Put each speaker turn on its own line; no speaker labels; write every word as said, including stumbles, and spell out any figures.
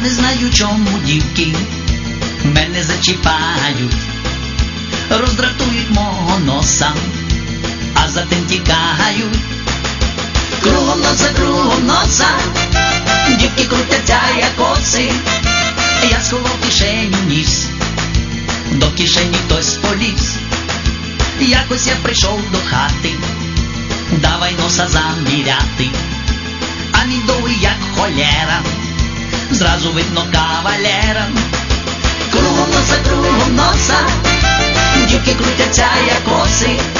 не знаю, чому дівки мене зачіпають, роздратують мого носа, а затим тікають. Кругом носа, кругом носа, дівки крутяться, як оси. Я сховав кишеню ніс, до кишені хтось поліз. Якось я прийшов до хати, давай носа заміряти. А мій довгий, як холєра, зразу видно кавалера. Кругом носа, кругом носа, дівки крутяться, як оси.